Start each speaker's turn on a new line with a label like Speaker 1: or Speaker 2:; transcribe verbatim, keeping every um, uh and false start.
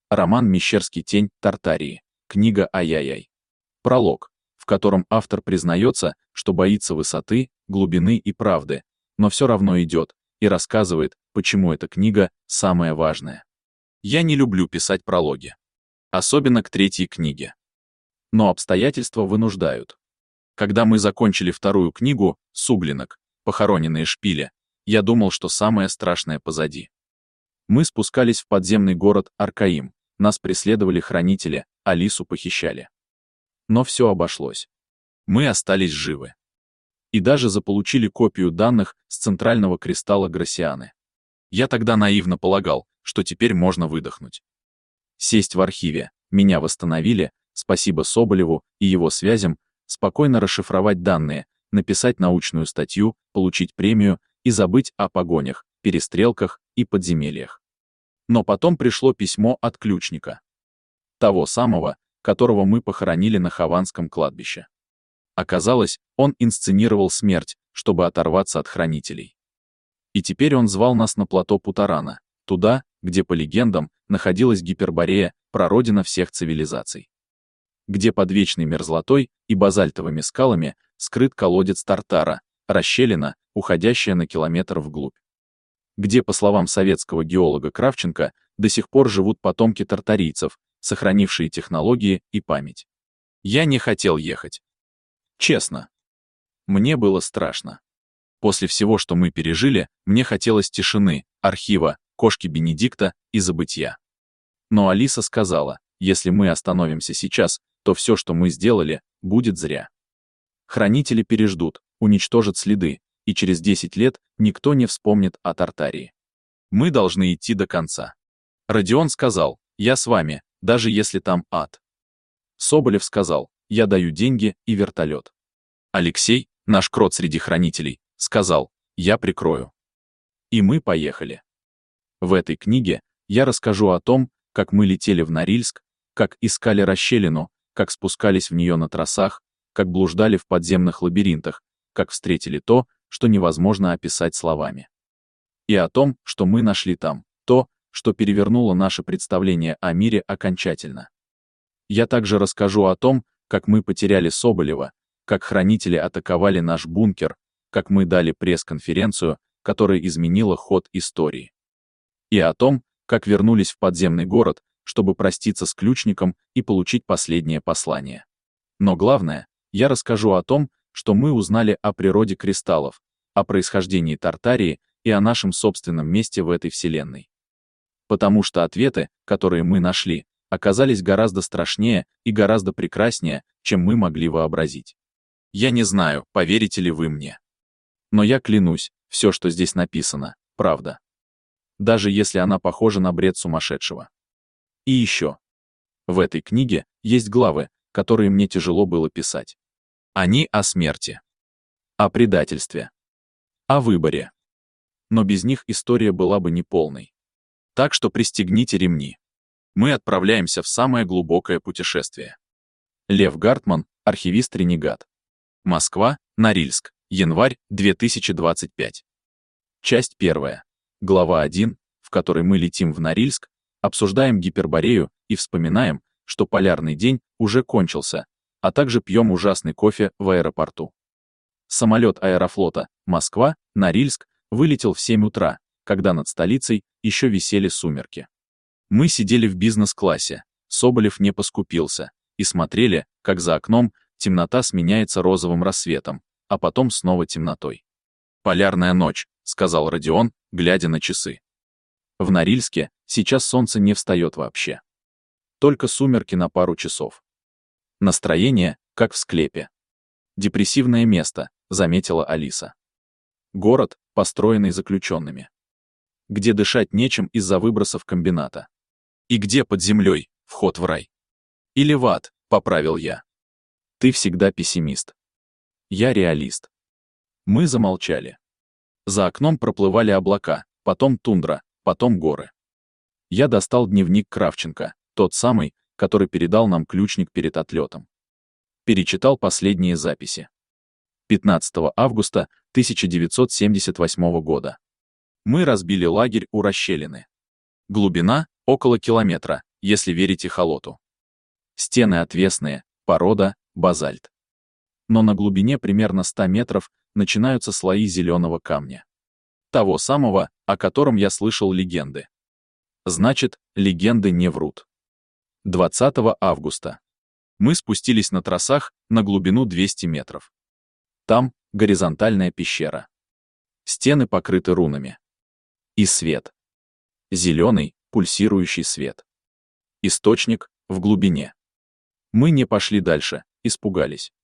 Speaker 1: Роман «Мещерский тень Тартарии». Книга «Ай-яй-яй». Пролог, в котором автор признается, что боится высоты, глубины и правды, но все равно идет, и рассказывает, почему эта книга самая важная. Я не люблю писать прологи. Особенно к третьей книге. Но обстоятельства вынуждают. Когда мы закончили вторую книгу «Суглинок. Похороненные шпили», я думал, что самое страшное позади. Мы спускались в подземный город Аркаим, нас преследовали хранители, Алису похищали. Но все обошлось. Мы остались живы. И даже заполучили копию данных с центрального кристалла Грасианы. Я тогда наивно полагал, что теперь можно выдохнуть. Сесть в архиве, меня восстановили, спасибо Соболеву и его связям, спокойно расшифровать данные, написать научную статью, получить премию и забыть о погонях, перестрелках и подземельях. Но потом пришло письмо от ключника. Того самого, которого мы похоронили на Хованском кладбище. Оказалось, он инсценировал смерть, чтобы оторваться от хранителей. И теперь он звал нас на плато Путарана, туда, где, по легендам, находилась Гиперборея, прародина всех цивилизаций. Где под вечной мерзлотой и базальтовыми скалами скрыт колодец Тартара, расщелина, уходящая на километр вглубь. Где, по словам советского геолога Кравченко, до сих пор живут потомки тартарийцев, сохранившие технологии и память. Я не хотел ехать. Честно. Мне было страшно. После всего, что мы пережили, мне хотелось тишины, архива, кошки Бенедикта и забытья. Но Алиса сказала, если мы остановимся сейчас, то все, что мы сделали, будет зря. Хранители переждут, уничтожат следы, и через десять лет никто не вспомнит о Тартарии. Мы должны идти до конца. Родион сказал, я с вами, даже если там ад. Соболев сказал, я даю деньги и вертолет. Алексей, наш крот среди хранителей, сказал, я прикрою. И мы поехали. В этой книге я расскажу о том, как мы летели в Норильск, как искали расщелину, как спускались в нее на тросах, как блуждали в подземных лабиринтах, как встретили то, что невозможно описать словами. И о том, что мы нашли там, то, что перевернуло наше представление о мире окончательно. Я также расскажу о том, как мы потеряли Соболева, как хранители атаковали наш бункер, как мы дали пресс-конференцию, которая изменила ход истории. И о том, как вернулись в подземный город, чтобы проститься с ключником и получить последнее послание. Но главное, я расскажу о том, что мы узнали о природе кристаллов, о происхождении Тартарии и о нашем собственном месте в этой вселенной. Потому что ответы, которые мы нашли, оказались гораздо страшнее и гораздо прекраснее, чем мы могли вообразить. Я не знаю, поверите ли вы мне. Но я клянусь, все, что здесь написано, правда. Даже если она похожа на бред сумасшедшего. И еще. В этой книге есть главы, которые мне тяжело было писать. Они о смерти. О предательстве. О выборе. Но без них история была бы неполной. Так что пристегните ремни. Мы отправляемся в самое глубокое путешествие. Лев Гартман, архивист-ренегат. Москва, Норильск, январь две тысячи двадцать пятый. Часть первая. Глава один, в которой мы летим в Норильск, обсуждаем Гиперборею и вспоминаем, что полярный день уже кончился, а также пьем ужасный кофе в аэропорту. Самолет Аэрофлота Москва, Норильск вылетел в семь утра, когда над столицей еще висели сумерки. Мы сидели в бизнес-классе, Соболев не поскупился, и смотрели, как за окном темнота сменяется розовым рассветом, а потом снова темнотой. «Полярная ночь», — сказал Родион, глядя на часы. В Норильске сейчас солнце не встает вообще. Только сумерки на пару часов. Настроение, как в склепе. Депрессивное место, заметила Алиса. Город, построенный заключенными. Где дышать нечем из-за выбросов комбината. И где под землей вход в рай. Или в ад, поправил я. Ты всегда пессимист. Я реалист. Мы замолчали. За окном проплывали облака, потом тундра, потом горы. Я достал дневник Кравченко, тот самый, который передал нам ключник перед отлетом. Перечитал последние записи. пятнадцатого августа тысяча девятьсот семьдесят восьмого года. Мы разбили лагерь у расщелины. Глубина — около километра, если верить эхолоту. Стены отвесные, порода — базальт. Но на глубине примерно ста метров начинаются слои зеленого камня. Того самого, о котором я слышал легенды. Значит, легенды не врут. двадцатого августа. Мы спустились на тросах на глубину двести метров. Там горизонтальная пещера. Стены покрыты рунами. И свет. Зеленый, пульсирующий свет. Источник в глубине. Мы не пошли дальше, испугались.